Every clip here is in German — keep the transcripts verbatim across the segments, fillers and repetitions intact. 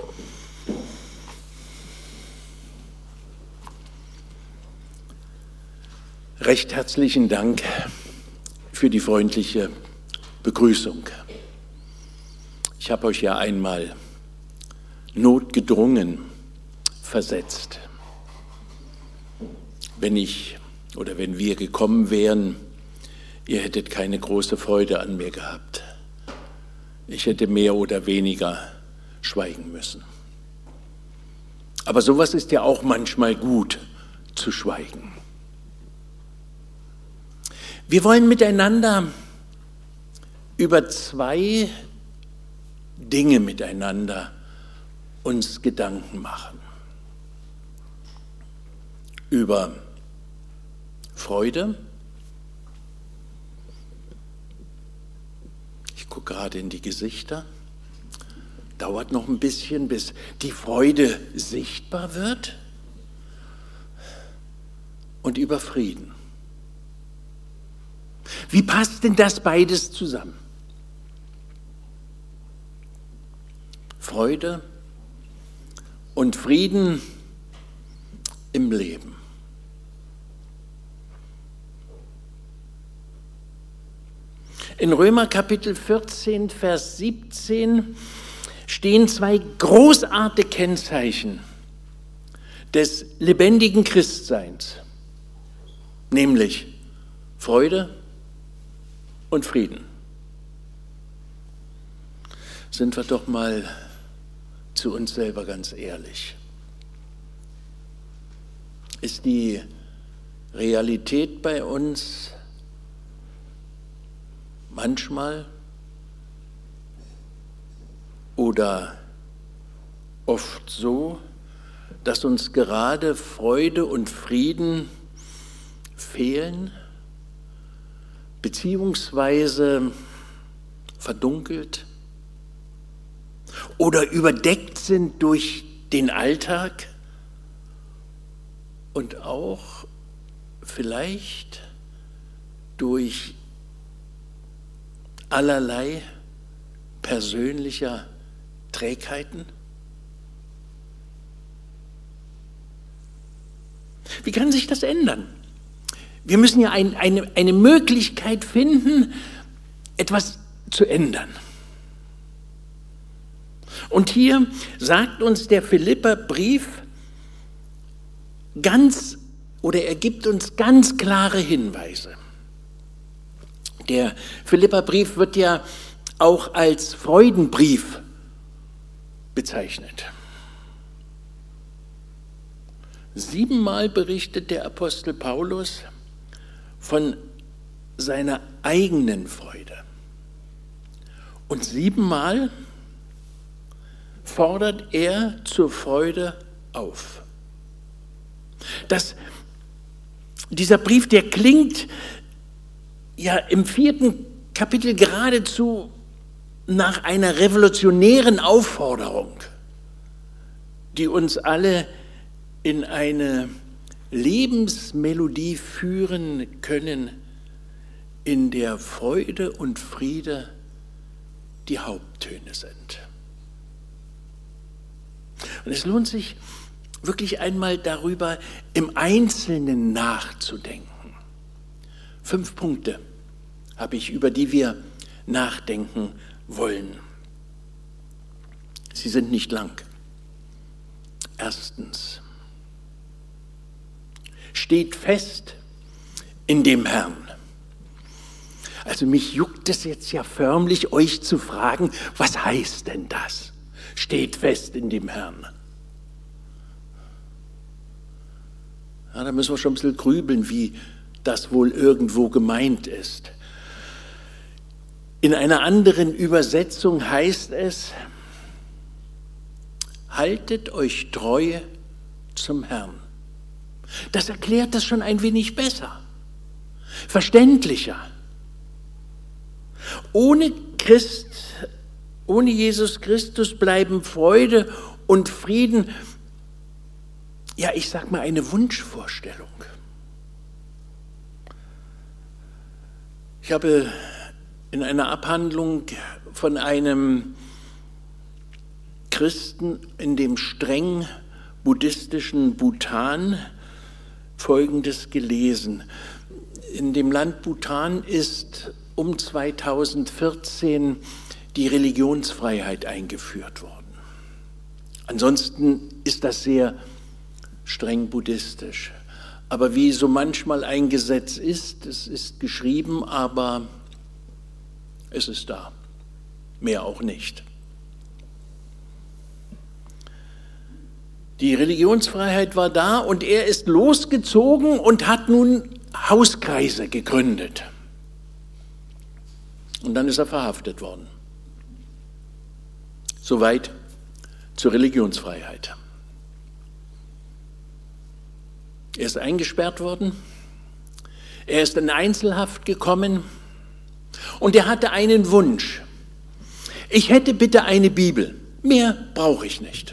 Recht herzlichen Dank für die freundliche Begrüßung. Ich habe euch ja einmal notgedrungen versetzt. Wenn ich oder wenn wir gekommen wären, ihr hättet keine große Freude an mir gehabt. Ich hätte mehr oder weniger schweigen müssen. Aber sowas ist ja auch manchmal gut, zu schweigen. Wir wollen miteinander über zwei Dinge miteinander uns Gedanken machen. Über Freude. Ich gucke gerade in die Gesichter. Dauert noch ein bisschen, bis die Freude sichtbar wird. Und über Frieden. Wie passt denn das beides zusammen? Freude und Frieden im Leben. In Römer Kapitel vierzehn, Vers siebzehn stehen zwei großartige Kennzeichen des lebendigen Christseins, nämlich Freude und Frieden. Sind wir doch mal zu uns selber ganz ehrlich. Ist die Realität bei uns manchmal oder oft so, dass uns gerade Freude und Frieden fehlen, beziehungsweise verdunkelt oder überdeckt sind durch den Alltag und auch vielleicht durch allerlei persönlicher Trägheiten? Wie kann sich das ändern? Wir müssen ja ein, eine, eine Möglichkeit finden, etwas zu ändern. Und hier sagt uns der Philipperbrief ganz, oder er gibt uns ganz klare Hinweise. Der Philipperbrief wird ja auch als Freudenbrief bezeichnet. Siebenmal berichtet der Apostel Paulus von seiner eigenen Freude. Und siebenmal fordert er zur Freude auf. Das, dieser Brief, der klingt ja im vierten Kapitel geradezu nach einer revolutionären Aufforderung, die uns alle in eine Lebensmelodie führen können, in der Freude und Friede die Haupttöne sind. Und es lohnt sich wirklich einmal darüber im Einzelnen nachzudenken. Fünf Punkte habe ich, über die wir nachdenken wollen. Sie sind nicht lang. Erstens, steht fest in dem Herrn. Also mich juckt es jetzt ja förmlich, euch zu fragen, was heißt denn das? Steht fest in dem Herrn. Ja, da müssen wir schon ein bisschen grübeln, wie das wohl irgendwo gemeint ist. In einer anderen Übersetzung heißt es, haltet euch treu zum Herrn. Das erklärt das schon ein wenig besser, verständlicher. Ohne Christ, ohne Jesus Christus bleiben Freude und Frieden, ja, ich sag mal, eine Wunschvorstellung. Ich habe in einer Abhandlung von einem Christen in dem streng buddhistischen Bhutan Folgendes gelesen. In dem Land Bhutan ist um zweitausendvierzehn die Religionsfreiheit eingeführt worden. Ansonsten ist das sehr streng buddhistisch. Aber wie so manchmal ein Gesetz ist, es ist geschrieben, aber es ist da. Mehr auch nicht. Die Religionsfreiheit war da und er ist losgezogen und hat nun Hauskreise gegründet. Und dann ist er verhaftet worden. Soweit zur Religionsfreiheit. Er ist eingesperrt worden, er ist in Einzelhaft gekommen und er hatte einen Wunsch. Ich hätte bitte eine Bibel, mehr brauche ich nicht.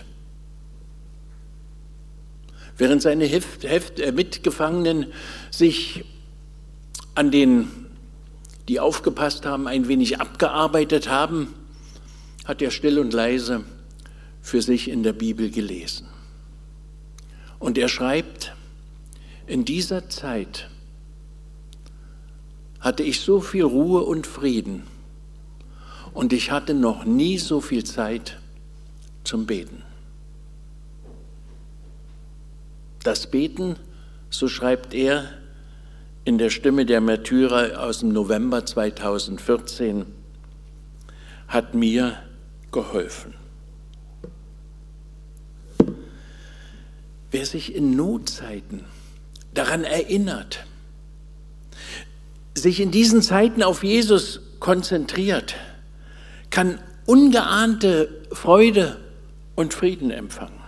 Während seine Heft, Heft, äh, Mitgefangenen sich an den, die aufgepasst haben, ein wenig abgearbeitet haben, hat er still und leise für sich in der Bibel gelesen. Und er schreibt, in dieser Zeit hatte ich so viel Ruhe und Frieden und ich hatte noch nie so viel Zeit zum Beten. Das Beten, so schreibt er in der Stimme der Märtyrer aus dem November zweitausendvierzehn, hat mir geholfen. Wer sich in Notzeiten daran erinnert, sich in diesen Zeiten auf Jesus konzentriert, kann ungeahnte Freude und Frieden empfangen.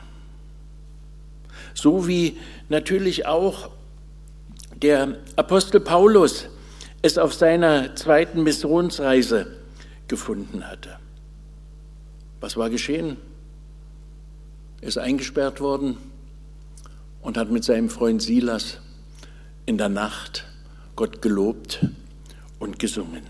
So wie natürlich auch der Apostel Paulus es auf seiner zweiten Missionsreise gefunden hatte. Was war geschehen? Er ist eingesperrt worden und hat mit seinem Freund Silas in der Nacht Gott gelobt und gesungen.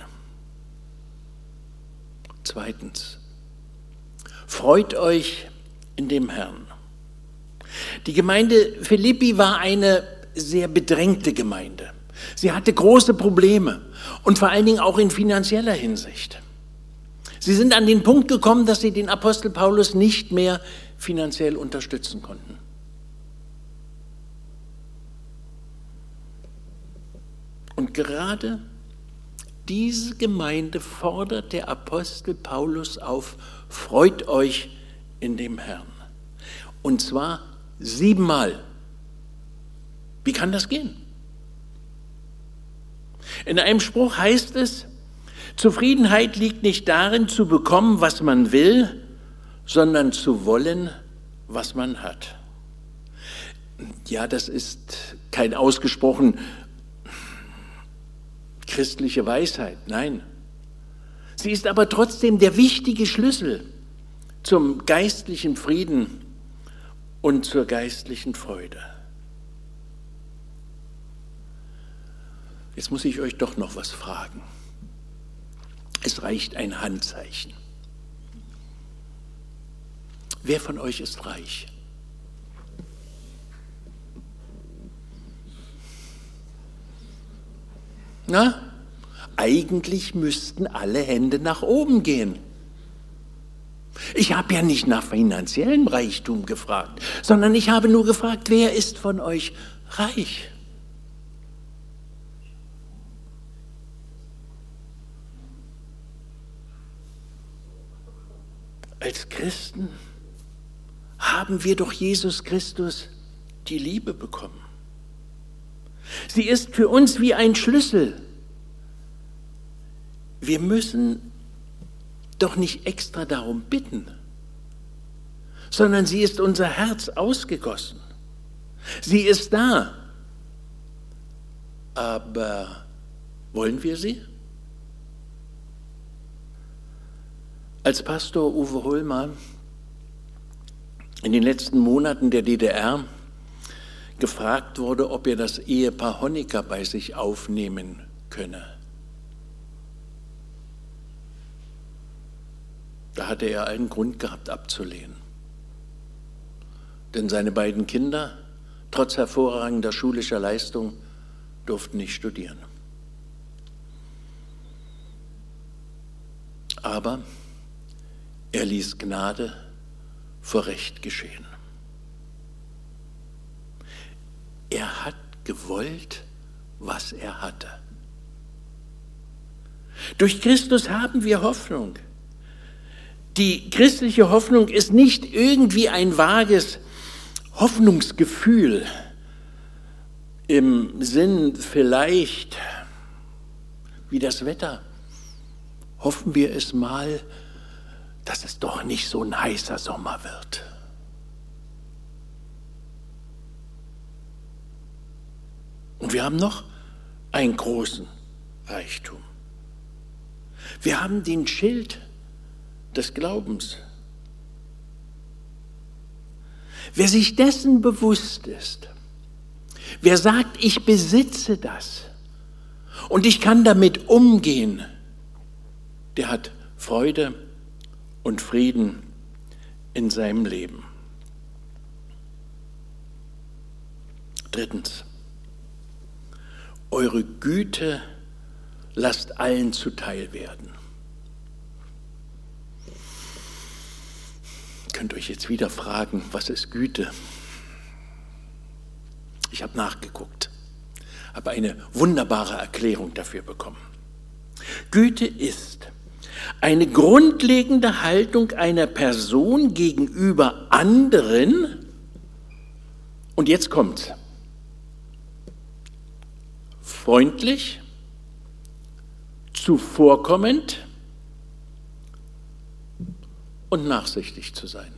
Zweitens, freut euch in dem Herrn. Die Gemeinde Philippi war eine sehr bedrängte Gemeinde. Sie hatte große Probleme und vor allen Dingen auch in finanzieller Hinsicht. Sie sind an den Punkt gekommen, dass sie den Apostel Paulus nicht mehr finanziell unterstützen konnten. Und gerade diese Gemeinde fordert der Apostel Paulus auf, freut euch in dem Herrn. Und zwar siebenmal. Wie kann das gehen? In einem Spruch heißt es, Zufriedenheit liegt nicht darin, zu bekommen, was man will, sondern zu wollen, was man hat. Ja, das ist kein ausgesprochen christliche Weisheit, nein. Sie ist aber trotzdem der wichtige Schlüssel zum geistlichen Frieden und zur geistlichen Freude. Jetzt muss ich euch doch noch was fragen. Es reicht ein Handzeichen. Wer von euch ist reich? Na, eigentlich müssten alle Hände nach oben gehen. Ich habe ja nicht nach finanziellem Reichtum gefragt, sondern ich habe nur gefragt, wer ist von euch reich? Als Christen haben wir doch Jesus Christus die Liebe bekommen. Sie ist für uns wie ein Schlüssel. Wir müssen doch nicht extra darum bitten, sondern sie ist unser Herz ausgegossen. Sie ist da. Aber wollen wir sie? Als Pastor Uwe Holmer in den letzten Monaten der D D R gefragt wurde, ob er das Ehepaar Honecker bei sich aufnehmen könne. Da hatte er einen Grund gehabt, abzulehnen. Denn seine beiden Kinder, trotz hervorragender schulischer Leistung, durften nicht studieren. Aber er ließ Gnade vor Recht geschehen. Er hat gewollt, was er hatte. Durch Christus haben wir Hoffnung. Die christliche Hoffnung ist nicht irgendwie ein vages Hoffnungsgefühl im Sinn vielleicht wie das Wetter. Hoffen wir es mal, dass es doch nicht so ein heißer Sommer wird. Und wir haben noch einen großen Reichtum. Wir haben den Schild des Glaubens. Wer sich dessen bewusst ist, wer sagt, ich besitze das und ich kann damit umgehen, der hat Freude und Frieden in seinem Leben. Drittens, eure Güte lasst allen zuteil werden. Ihr könnt euch jetzt wieder fragen, was ist Güte? Ich habe nachgeguckt, habe eine wunderbare Erklärung dafür bekommen. Güte ist eine grundlegende Haltung einer Person gegenüber anderen, und jetzt kommt's, freundlich, zuvorkommend und nachsichtig zu sein.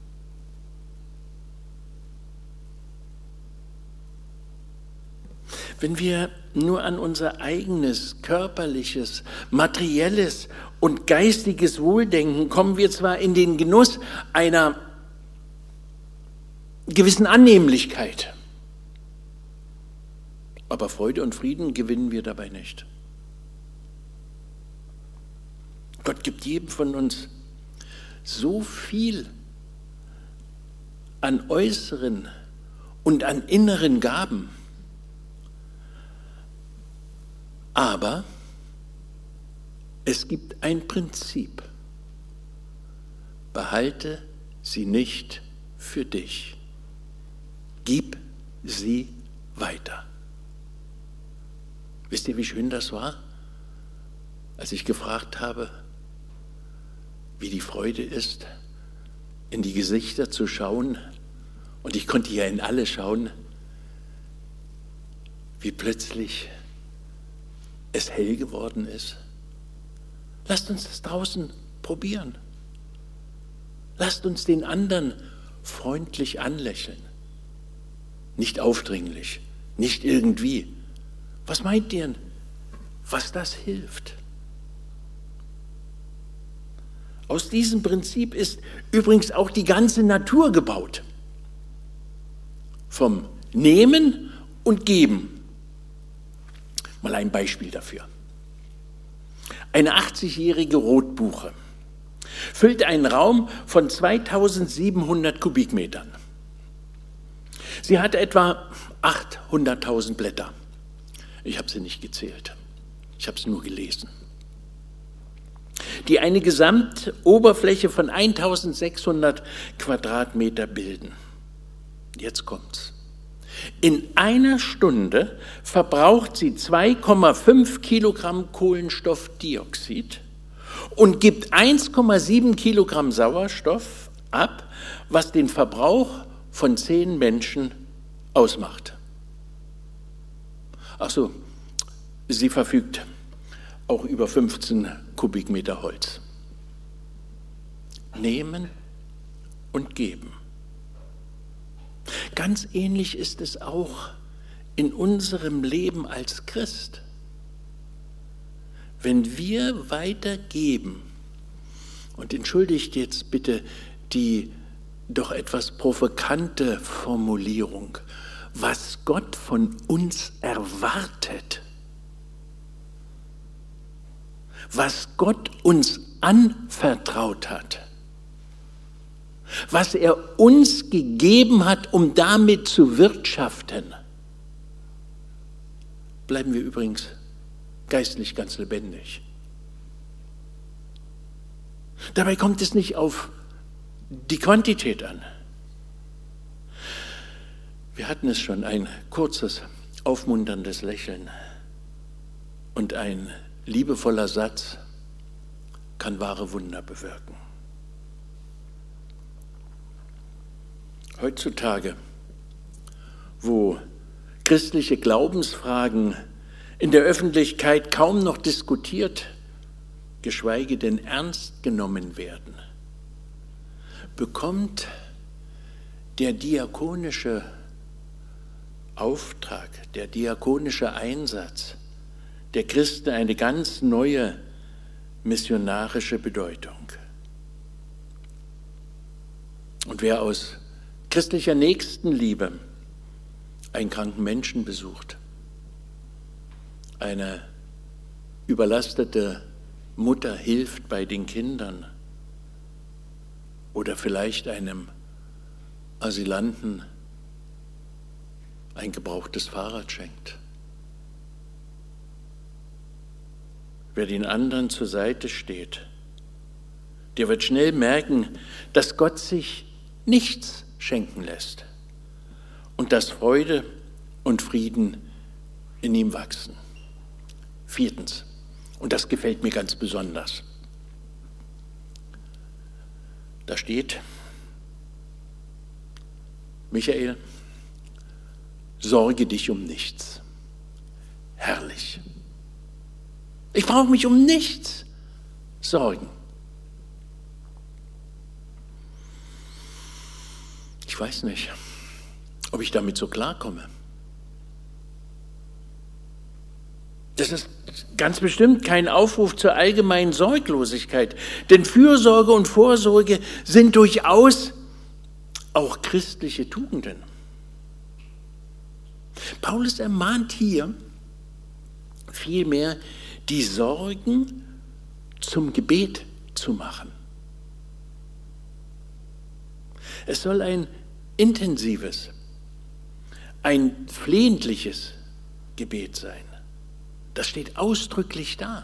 Wenn wir nur an unser eigenes körperliches, materielles und geistiges Wohl denken, kommen wir zwar in den Genuss einer gewissen Annehmlichkeit, aber Freude und Frieden gewinnen wir dabei nicht. Gott gibt jedem von uns so viel an äußeren und an inneren Gaben, aber es gibt ein Prinzip: Behalte sie nicht für dich, gib sie weiter. Wisst ihr, wie schön das war, als ich gefragt habe, wie die Freude ist, in die Gesichter zu schauen, und ich konnte ja in alle schauen, wie plötzlich es hell geworden ist. Lasst uns das draußen probieren. Lasst uns den anderen freundlich anlächeln. Nicht aufdringlich, nicht irgendwie. Was meint ihr, was das hilft? Aus diesem Prinzip ist übrigens auch die ganze Natur gebaut. Vom Nehmen und Geben. Mal ein Beispiel dafür. Eine achtzigjährige Rotbuche füllt einen Raum von zweitausendsiebenhundert Kubikmetern. Sie hat etwa achthunderttausend Blätter. Ich habe sie nicht gezählt. Ich habe es nur gelesen. Die eine Gesamtoberfläche von eintausendsechshundert Quadratmeter bilden. Jetzt kommt's. In einer Stunde verbraucht sie zwei Komma fünf Kilogramm Kohlenstoffdioxid und gibt eins Komma sieben Kilogramm Sauerstoff ab, was den Verbrauch von zehn Menschen ausmacht. Ach so, sie verfügt auch über fünfzehn Kubikmeter Holz. Nehmen und geben. Ganz ähnlich ist es auch in unserem Leben als Christ. Wenn wir weitergeben, und entschuldigt jetzt bitte die doch etwas provokante Formulierung, was Gott von uns erwartet, was Gott uns anvertraut hat, was er uns gegeben hat, um damit zu wirtschaften, bleiben wir übrigens geistlich ganz lebendig. Dabei kommt es nicht auf die Quantität an. Wir hatten es schon, ein kurzes, aufmunterndes Lächeln und ein liebevoller Satz kann wahre Wunder bewirken. Heutzutage, wo christliche Glaubensfragen in der Öffentlichkeit kaum noch diskutiert, geschweige denn ernst genommen werden, bekommt der diakonische Auftrag, der diakonische Einsatz der Christen eine ganz neue missionarische Bedeutung. Und wer aus christlicher Nächstenliebe einen kranken Menschen besucht, eine überlastete Mutter hilft bei den Kindern oder vielleicht einem Asylanten ein gebrauchtes Fahrrad schenkt. Wer den anderen zur Seite steht, der wird schnell merken, dass Gott sich nichts schenken lässt und dass Freude und Frieden in ihm wachsen. Viertens, und das gefällt mir ganz besonders, da steht, Michael, sorge dich um nichts. Herrlich. Ich brauche mich um nichts sorgen. Ich weiß nicht, ob ich damit so klarkomme. Das ist ganz bestimmt kein Aufruf zur allgemeinen Sorglosigkeit, denn Fürsorge und Vorsorge sind durchaus auch christliche Tugenden. Paulus ermahnt hier vielmehr, die Sorgen zum Gebet zu machen. Es soll ein intensives, ein flehentliches Gebet sein. Das steht ausdrücklich da.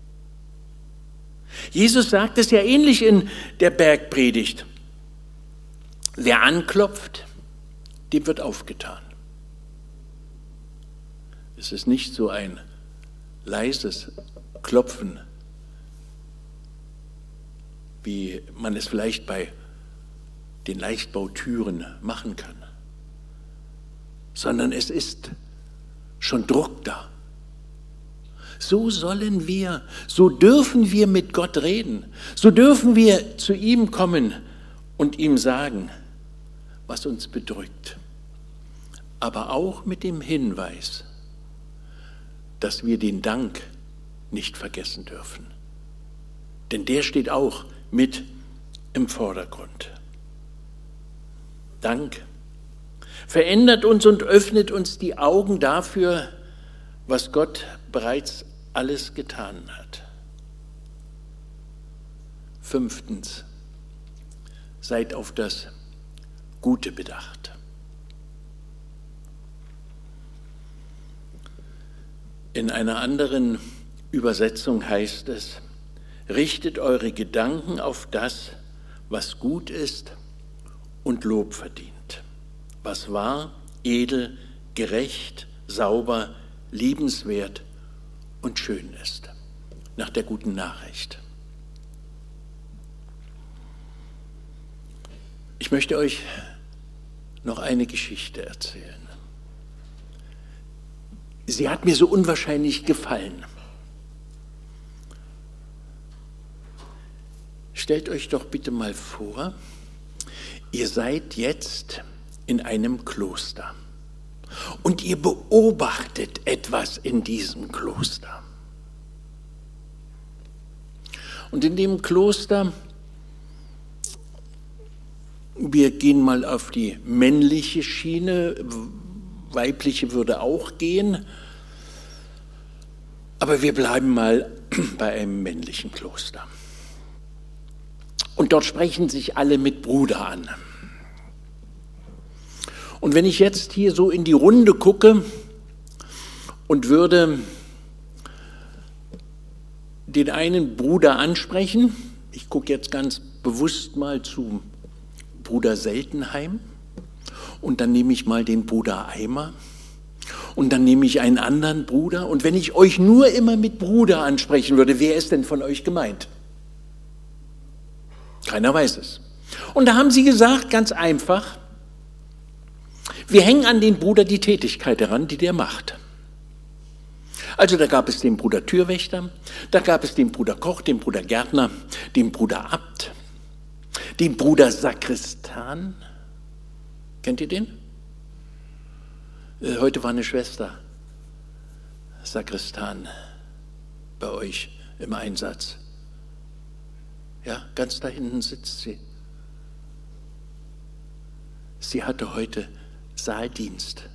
Jesus sagt es ja ähnlich in der Bergpredigt. Wer anklopft, dem wird aufgetan. Es ist nicht so ein leises Klopfen, wie man es vielleicht bei den Leichtbautüren machen kann, sondern es ist schon Druck da. So sollen wir, so dürfen wir mit Gott reden, so dürfen wir zu ihm kommen und ihm sagen, was uns bedrückt, aber auch mit dem Hinweis, dass wir den Dank nicht vergessen dürfen. Denn der steht auch mit im Vordergrund. Dank verändert uns und öffnet uns die Augen dafür, was Gott bereits alles getan hat. Fünftens, seid auf das Gute bedacht. In einer anderen Übersetzung heißt es, richtet eure Gedanken auf das, was gut ist und Lob verdient, was wahr, edel, gerecht, sauber, liebenswert und schön ist, nach der guten Nachricht. Ich möchte euch noch eine Geschichte erzählen. Sie hat mir so unwahrscheinlich gefallen. Stellt euch doch bitte mal vor, ihr seid jetzt in einem Kloster und ihr beobachtet etwas in diesem Kloster. Und in dem Kloster, wir gehen mal auf die männliche Schiene, weibliche würde auch gehen, aber wir bleiben mal bei einem männlichen Kloster. Und dort sprechen sich alle mit Bruder an. Und wenn ich jetzt hier so in die Runde gucke und würde den einen Bruder ansprechen, ich gucke jetzt ganz bewusst mal zu Bruder Seltenheim und dann nehme ich mal den Bruder Eimer und dann nehme ich einen anderen Bruder und wenn ich euch nur immer mit Bruder ansprechen würde, wer ist denn von euch gemeint? Keiner weiß es. Und da haben sie gesagt, ganz einfach, wir hängen an den Bruder die Tätigkeit heran, die der macht. Also da gab es den Bruder Türwächter, da gab es den Bruder Koch, den Bruder Gärtner, den Bruder Abt, den Bruder Sakristan. Kennt ihr den? Heute war eine Schwester Sakristan bei euch im Einsatz. Ja, ganz da hinten sitzt sie. Sie hatte heute Saaldienst,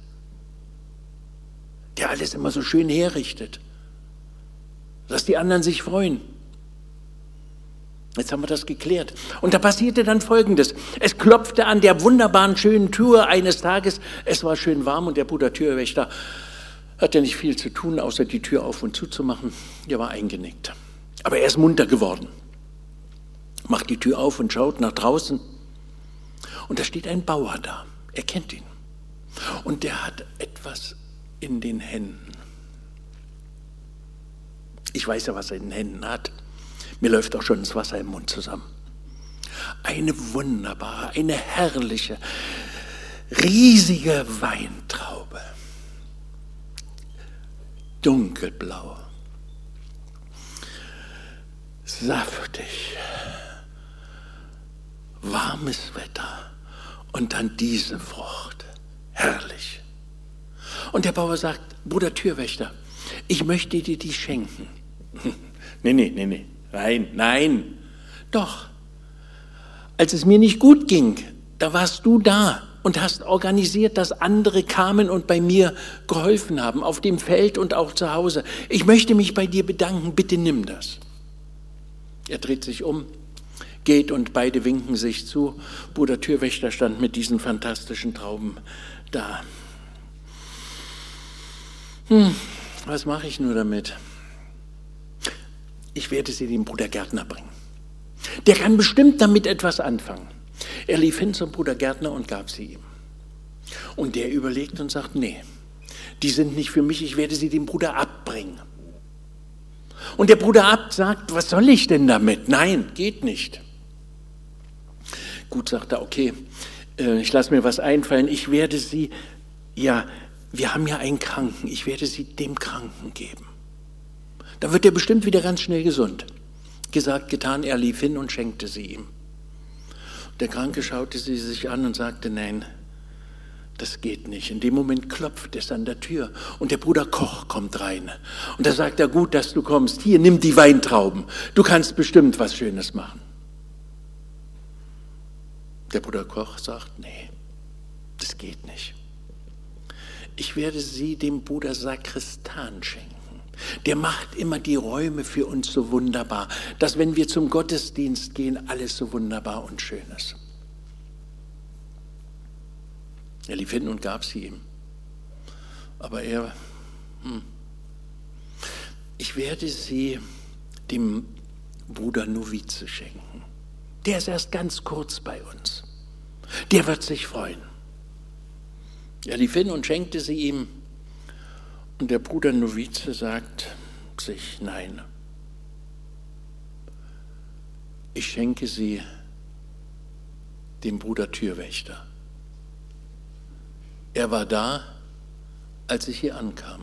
der alles immer so schön herrichtet, dass die anderen sich freuen. Jetzt haben wir das geklärt. Und da passierte dann Folgendes. Es klopfte an der wunderbaren, schönen Tür eines Tages. Es war schön warm und der Bruder Türwächter hatte nicht viel zu tun, außer die Tür auf und zuzumachen. Er war eingenickt. Aber er ist munter geworden. Macht die Tür auf und schaut nach draußen. Und da steht ein Bauer da. Er kennt ihn. Und der hat etwas in den Händen. Ich weiß ja, was er in den Händen hat. Mir läuft auch schon das Wasser im Mund zusammen. Eine wunderbare, eine herrliche, riesige Weintraube. Dunkelblau. Saftig. Warmes Wetter. Und dann diese Frucht. Herrlich. Und der Bauer sagt, Bruder Türwächter, ich möchte dir die schenken. nee, nee, nee, nee. Nein, nein. Doch. Als es mir nicht gut ging, da warst du da und hast organisiert, dass andere kamen und bei mir geholfen haben, auf dem Feld und auch zu Hause. Ich möchte mich bei dir bedanken, bitte nimm das. Er dreht sich um, geht und beide winken sich zu. Bruder Türwächter stand mit diesen fantastischen Trauben da. Hm, was mache ich nur damit? Ich werde sie dem Bruder Gärtner bringen. Der kann bestimmt damit etwas anfangen. Er lief hin zum Bruder Gärtner und gab sie ihm. Und der überlegt und sagt, nee, die sind nicht für mich, ich werde sie dem Bruder Abt bringen. Und der Bruder Abt sagt, was soll ich denn damit? Nein, geht nicht. Gut, sagt er, okay, ich lasse mir was einfallen, ich werde sie, ja, wir haben ja einen Kranken, ich werde sie dem Kranken geben. Da wird er bestimmt wieder ganz schnell gesund. Gesagt, getan, er lief hin und schenkte sie ihm. Der Kranke schaute sie sich an und sagte, nein, das geht nicht. In dem Moment klopft es an der Tür und der Bruder Koch kommt rein. Und da sagt er, gut, dass du kommst, hier, nimm die Weintrauben, du kannst bestimmt was Schönes machen. Der Bruder Koch sagt, nee, das geht nicht. Ich werde sie dem Bruder Sakristan schenken. Der macht immer die Räume für uns so wunderbar, dass wenn wir zum Gottesdienst gehen, alles so wunderbar und schön ist. Er lief hin und gab sie ihm. Aber er, hm, ich werde sie dem Bruder Novize schenken. Der ist erst ganz kurz bei uns. Der wird sich freuen. Er lief hin und schenkte sie ihm. Und der Bruder Novize sagt sich, nein, ich schenke sie dem Bruder Türwächter. Er war da, als ich hier ankam.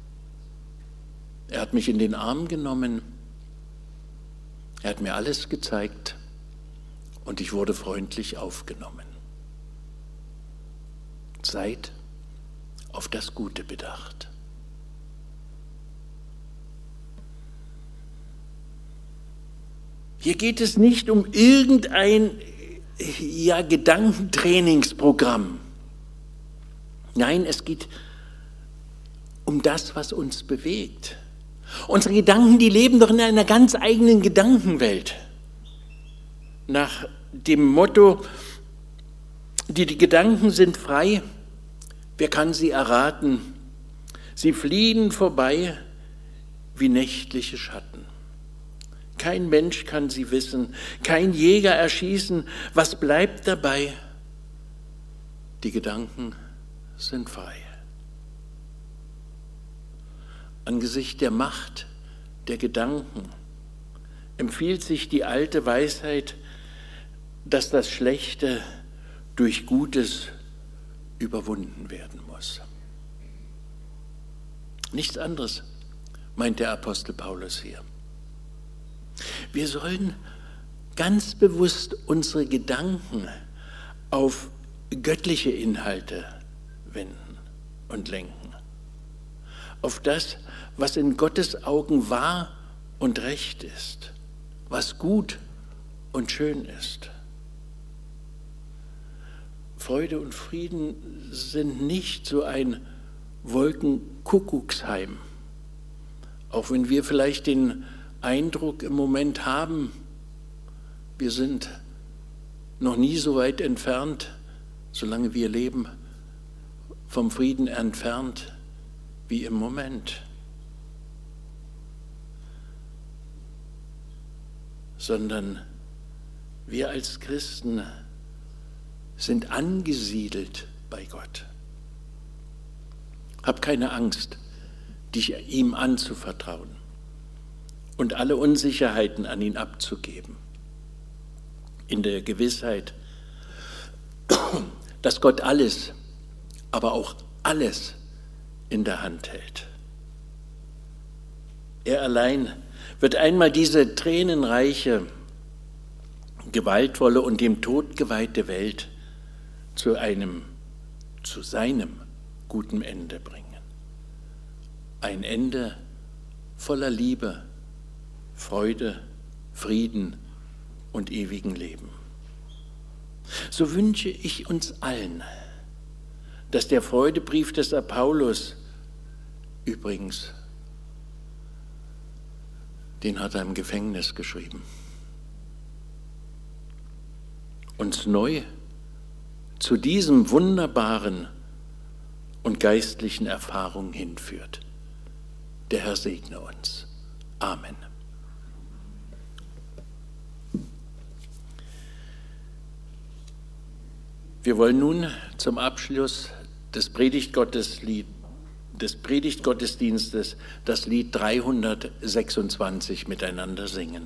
Er hat mich in den Arm genommen, er hat mir alles gezeigt und ich wurde freundlich aufgenommen. Seid auf das Gute bedacht. Hier geht es nicht um irgendein ja, Gedankentrainingsprogramm. Nein, es geht um das, was uns bewegt. Unsere Gedanken, die leben doch in einer ganz eigenen Gedankenwelt. nach dem Motto, die, die Gedanken sind frei, wer kann sie erraten? Sie fliehen vorbei wie nächtliche Schatten. Kein Mensch kann sie wissen, kein Jäger erschießen. Was bleibt dabei? Die Gedanken sind frei. Angesichts der Macht der Gedanken empfiehlt sich die alte Weisheit, dass das Schlechte durch Gutes überwunden werden muss. Nichts anderes meint der Apostel Paulus hier. Wir sollen ganz bewusst unsere Gedanken auf göttliche Inhalte wenden und lenken. Auf das, was in Gottes Augen wahr und recht ist, was gut und schön ist. Freude und Frieden sind nicht so ein Wolkenkuckucksheim, auch wenn wir vielleicht den Eindruck im Moment haben, wir sind noch nie so weit entfernt, solange wir leben, vom Frieden entfernt wie im Moment. Sondern wir als Christen sind angesiedelt bei Gott. Hab keine Angst, dich ihm anzuvertrauen und alle Unsicherheiten an ihn abzugeben. In der Gewissheit, dass Gott alles, aber auch alles in der Hand hält. Er allein wird einmal diese tränenreiche, gewaltvolle und dem Tod geweihte Welt zu einem, zu seinem guten Ende bringen. Ein Ende voller Liebe, Freude, Frieden und ewigen Leben. So wünsche ich uns allen, dass der Freudebrief des Paulus, übrigens, den hat er im Gefängnis geschrieben, uns neu zu diesem wunderbaren und geistlichen Erfahrung hinführt. Der Herr segne uns. Amen. Wir wollen nun zum Abschluss des Predigtgotteslied, des Predigtgottesdienstes das Lied dreihundertsechsundzwanzig miteinander singen.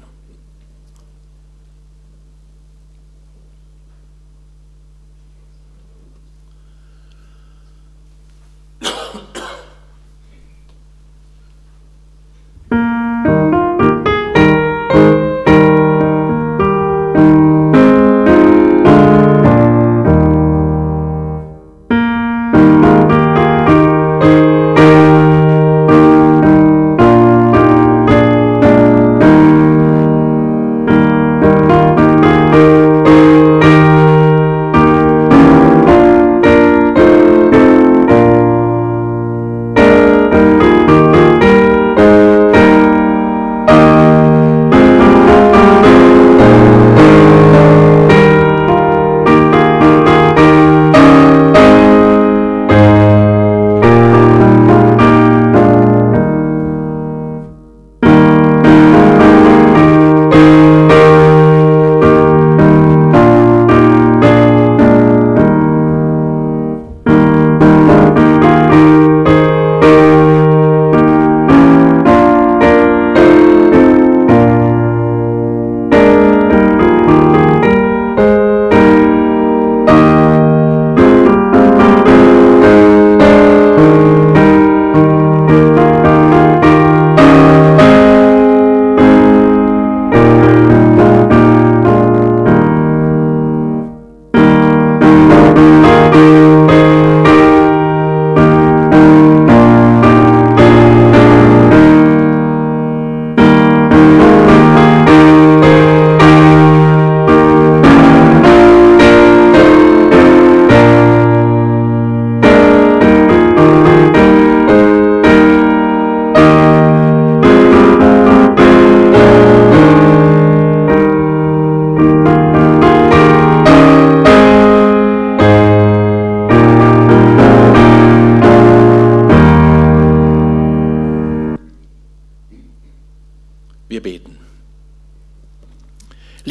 Thank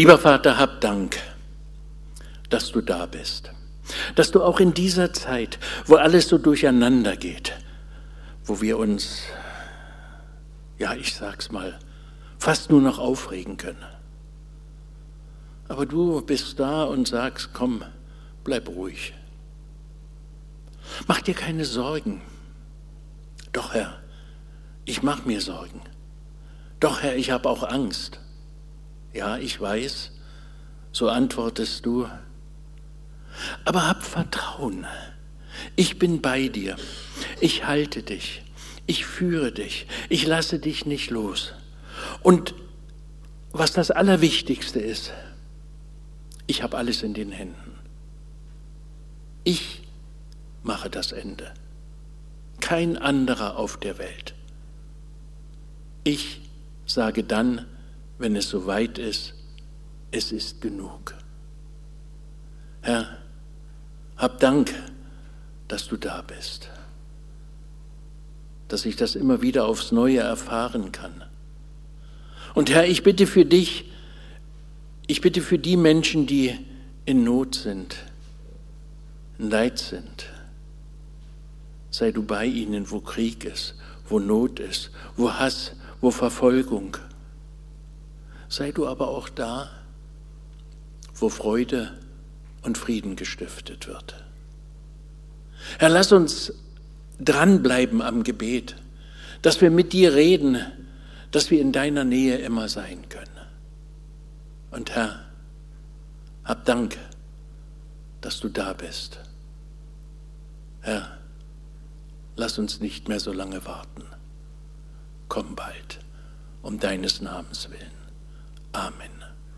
Lieber Vater, hab Dank, dass du da bist, dass du auch in dieser Zeit, wo alles so durcheinander geht, wo wir uns, ja, ich sag's mal, fast nur noch aufregen können. Aber du bist da und sagst, komm, bleib ruhig. Mach dir keine Sorgen. Doch, Herr, ich mach mir Sorgen. Doch, Herr, ich habe auch Angst. Ja, ich weiß, so antwortest du. Aber hab Vertrauen. Ich bin bei dir. Ich halte dich. Ich führe dich. Ich lasse dich nicht los. Und was das Allerwichtigste ist, ich habe alles in den Händen. Ich mache das Ende. Kein anderer auf der Welt. Ich sage dann, wenn es soweit ist, es ist genug. Herr, hab Dank, dass du da bist, dass ich das immer wieder aufs Neue erfahren kann. Und Herr, ich bitte für dich, ich bitte für die Menschen, die in Not sind, in Leid sind. Sei du bei ihnen, wo Krieg ist, wo Not ist, wo Hass, wo Verfolgung. Sei du aber auch da, wo Freude und Frieden gestiftet wird. Herr, lass uns dranbleiben am Gebet, dass wir mit dir reden, dass wir in deiner Nähe immer sein können. Und Herr, hab Dank, dass du da bist. Herr, lass uns nicht mehr so lange warten. Komm bald, um deines Namens willen. Amen.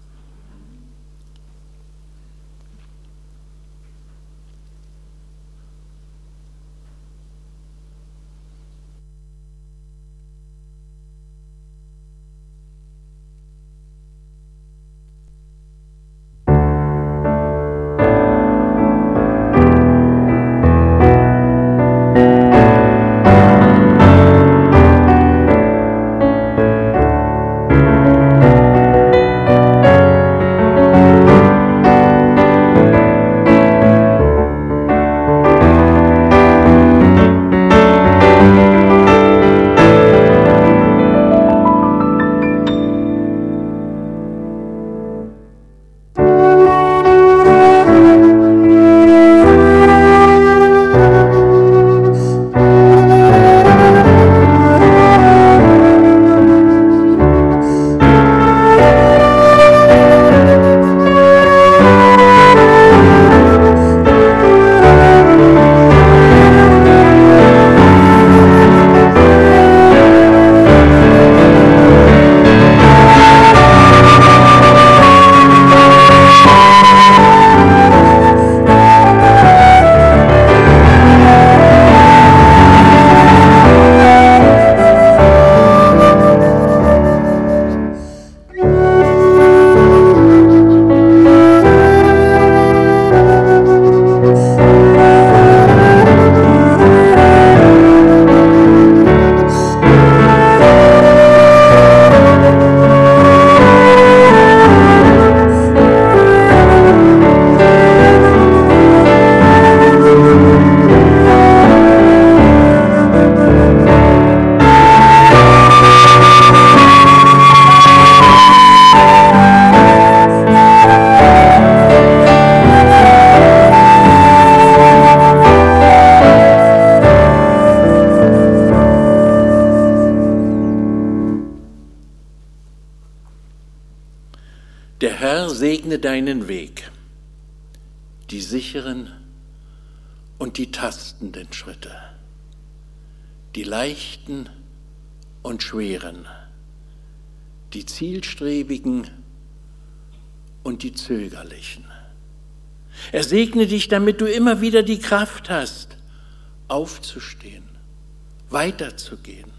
Der Herr segne deinen Weg, die sicheren und die tastenden Schritte, die leichten und schweren, die zielstrebigen und die zögerlichen. Er segne dich, damit du immer wieder die Kraft hast, aufzustehen, weiterzugehen,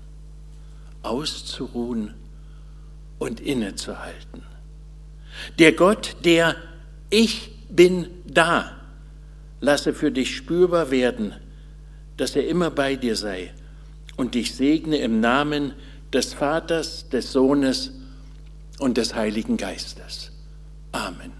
auszuruhen und innezuhalten. Der Gott, der Ich bin da, lasse für dich spürbar werden, dass er immer bei dir sei und dich segne im Namen des Vaters, des Sohnes und des Heiligen Geistes. Amen.